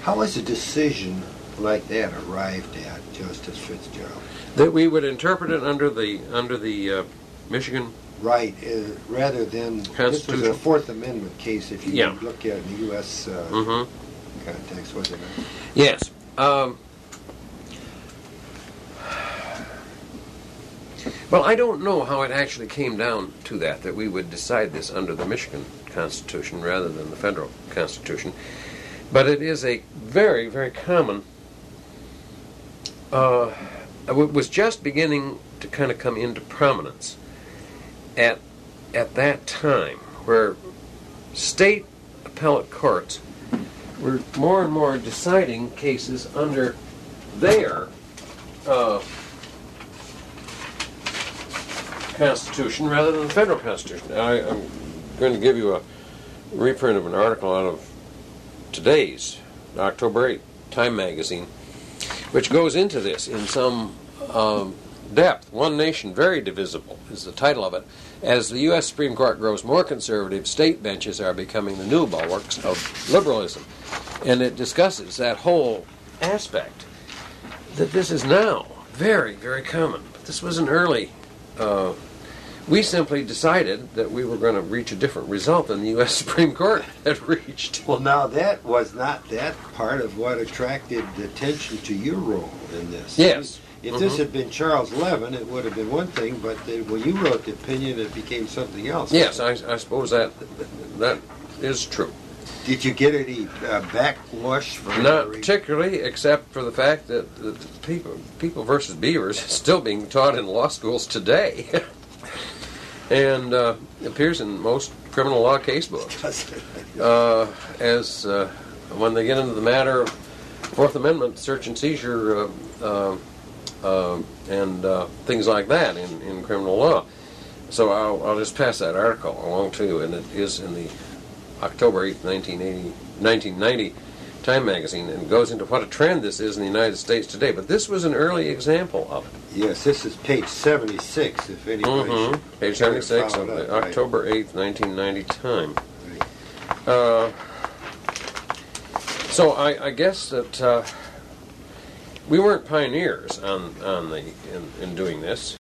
How was a decision like that arrived at, Justice Fitzgerald? That we would interpret it under the Michigan. Right, rather than, this was a Fourth Amendment case, if you look at the U.S. Context, was it not? Yes. Well, I don't know how it actually came down to that we would decide this under the Michigan Constitution rather than the federal Constitution. But it is a very, very common, it was just beginning to kind of come into prominence at that time, where state appellate courts were more and more deciding cases under their Constitution rather than the federal Constitution. I'm going to give you a reprint of an article out of today's, October 8th, Time magazine, which goes into this in some depth. One Nation, Very Divisible is the title of it. As the U.S. Supreme Court grows more conservative, state benches are becoming the new bulwarks of liberalism. And it discusses that whole aspect, that this is now very, very common. But this was an early... we simply decided that we were going to reach a different result than the U.S. Supreme Court had reached. Well, now that was not that part of what attracted attention to your role in this. Yes. If this had been Charles Levin, it would have been one thing, but when you wrote the opinion, it became something else. Yes, I suppose that is true. Did you get any backlash from Not particularly, except for the fact that People versus Beavers is still being taught in law schools today. And appears in most criminal law case books. As when they get into the matter of Fourth Amendment search and seizure and things like that in criminal law. So I'll just pass that article along to you, and it is in the October 8th, 1990 Time magazine, and goes into what a trend this is in the United States today. But this was an early example of it. Yes, this is page 76, if anybody Page 76 of the October 8th, 1990 Time. Right. So I guess that we weren't pioneers in doing this.